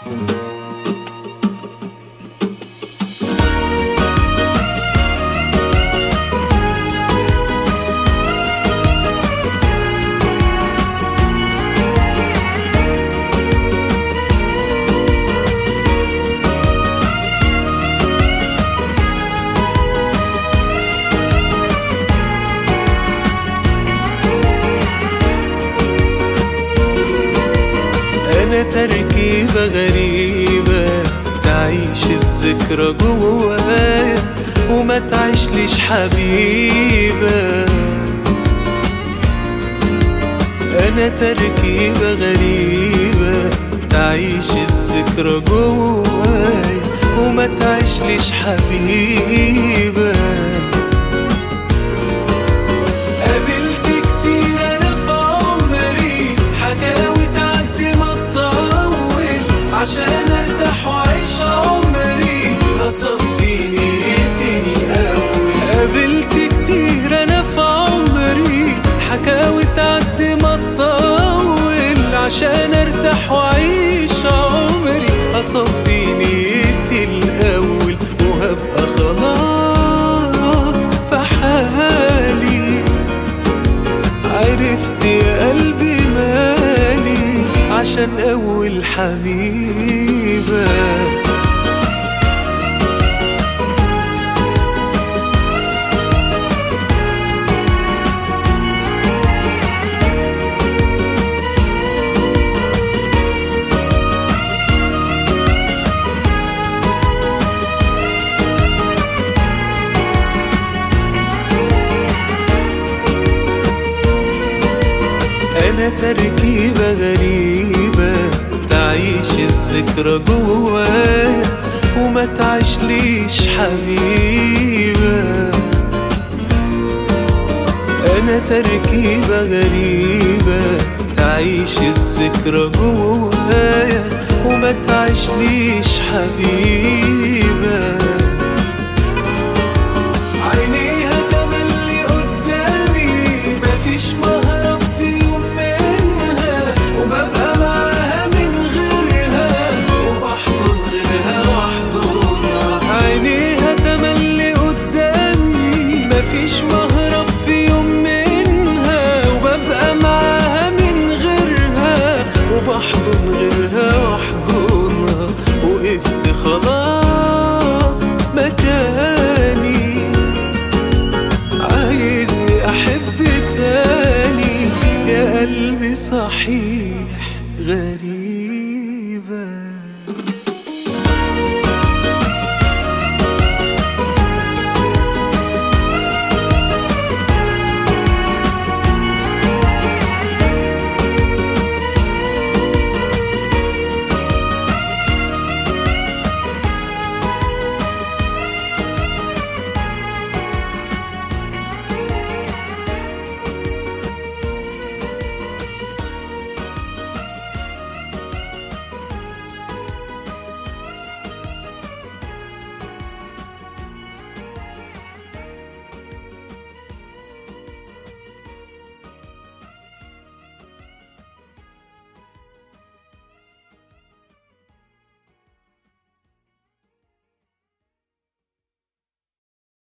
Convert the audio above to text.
أنا تركيبة غريبة تعيش الذكرى جوايا وما تعيشليش حبيبة. أنا تركيبة غريبة تعيش الذكرى جوايا وما تعيشليش حبيبة. قابلت كتير أنا في عمري حكاوي تعدي ما تطول عشان ارتاح واعيش عمري اصفي نيتي الاول. قابلت كتير انا في عمري حكاوي تعدي ما تطول عشان ارتاح واعيش عمري اصفي نيتي الاول وهبقى خلاص في حالي. عرفت يا قلبي مالي عشان أول حبيبة. أنا تركيبة غريبة تعيش الذكرى جوايا وما تعيشليش حبيبة. أنا تركيبة غريبة تعيش الذكرى جوايا وما تعيشليش حبيبة. عينيها تملي قدامي مفيش مهرب في يوم منها وببقى معاها من غيرها وبحضن غيرها وحضنها. عينيها تملي قدامي مفيش مهرب في يوم منها وببقى معاها من غيرها وبحضن غيرها وحضنها. وقفت خلاص مكاني عايزني أحب تاني يا قلبي صحيح غريب.